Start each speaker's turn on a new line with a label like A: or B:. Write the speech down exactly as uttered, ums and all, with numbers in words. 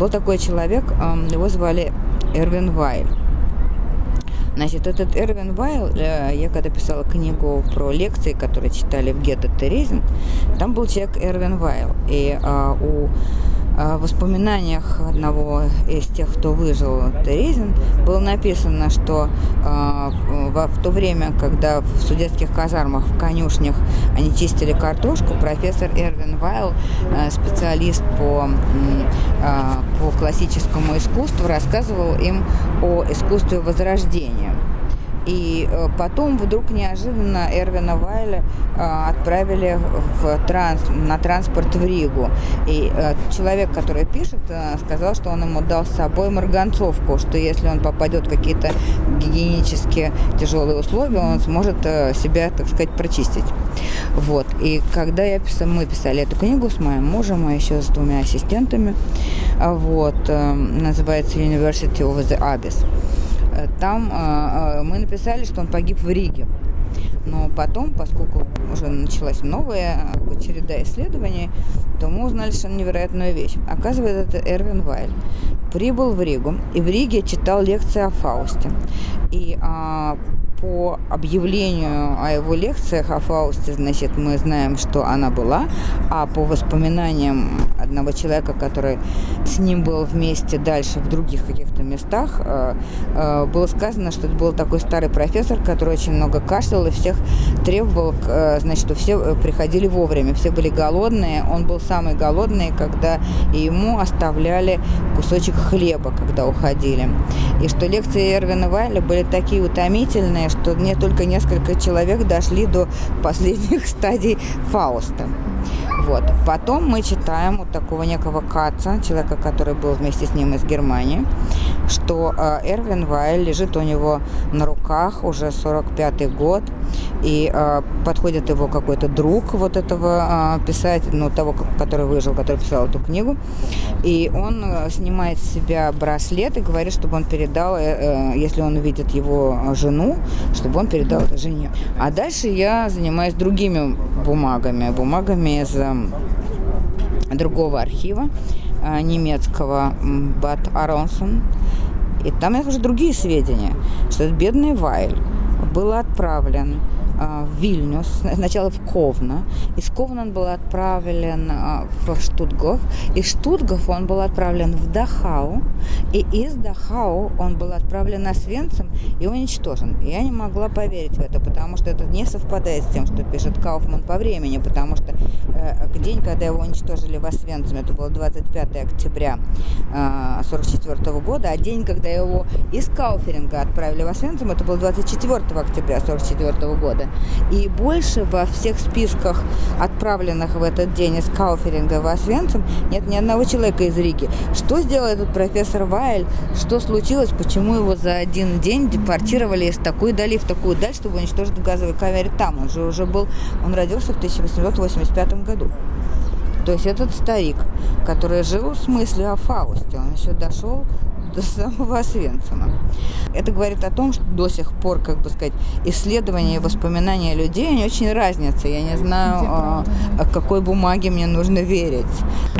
A: Был такой человек, его звали Эрвин Вайль. Значит, этот Эрвин Вайл, я когда писала книгу про лекции, которые читали в гетто Терезин, там был человек Эрвин Вайл. И а, у а, воспоминаниях одного из тех, кто выжил Терезин, было написано, что а, в, в то время, когда в судетских казармах, в конюшнях они чистили картошку, профессор Эрвин Вайл, а, специалист по, а, по классическому искусству, рассказывал им о искусстве возрождения. И потом вдруг неожиданно Эрвина Вайля э, отправили в транс, на транспорт в Ригу. И э, человек, который пишет, э, сказал, что он ему дал с собой марганцовку, что если он попадет в какие-то гигиенически тяжелые условия, он сможет э, себя, так сказать, прочистить. Вот. И когда я писала, мы писали эту книгу с моим мужем, а еще с двумя ассистентами, вот, э, называется University of the Abyss. Там э, мы написали, что он погиб в Риге. Но потом, поскольку уже началась новая череда исследований, то мы узнали совершенно невероятную вещь. Оказывается, это Эрвин Вайль прибыл в Ригу и в Риге читал лекции о Фаусте. И э, по объявлению о его лекциях о Фаусте, значит, мы знаем, что она была, а по воспоминаниям одного человека, который с ним был вместе дальше в других каких-то местах, было сказано, что это был такой старый профессор, который очень много кашлял и всех требовал, значит, что все приходили вовремя, все были голодные, он был самый голодный, когда ему оставляли кусочек хлеба, когда уходили. И что лекции Эрвина Вайля были такие утомительные, что не только несколько человек дошли до последних стадий Фауста. Вот. Потом мы читаем у такого некого Каца, человека, который был вместе с ним из Германии, что э, Эрвин Вайль лежит у него на руках уже сорок пятый год, и э, подходит его какой-то друг вот этого э, писателя, ну, того, который выжил, который писал эту книгу, и он э, снимает с себя браслет и говорит, чтобы он передал, э, э, если он увидит его жену, чтобы он передал это жене. А дальше я занимаюсь другими бумагами, бумагами из э, другого архива, э, немецкого, Бад Аронсон. И там есть уже другие сведения, что этот бедный Вайль был отправлен э, в Вильнюс, сначала в Ковно. Из Ковна он был отправлен э, в Штутгоф. Из Штутгофа он был отправлен в Дахау. И из Дахау он был отправлен на Освенцим и уничтожен. И я не могла поверить в это, потому что это не совпадает с тем, что пишет Кауфман по времени, потому что э, день, когда его уничтожили в Освенциме, это было двадцать пятого октября э, сорок четвёртого года, а день, когда его из Кауферинга отправили в Освенцим, это был двадцать четвёртого октября сорок четвёртого года. И больше во всех списках отправленных в этот день из Кауферинга в Освенцим нет ни одного человека из Риги. Что сделал этот профессор Вайль? Что случилось? Почему его за один день депортировали из такой дали в такую даль, чтобы уничтожить в газовой камере там? Он же уже был, он родился в тысяча восемьсот восемьдесят пятом году. То есть этот старик, который жил с мыслью о Фаусте, он еще дошел до самого Освенцима. Это говорит о том, что до сих пор, как бы сказать, исследования и воспоминания людей, они очень разнятся. Я не знаю, о какой бумаге мне нужно верить.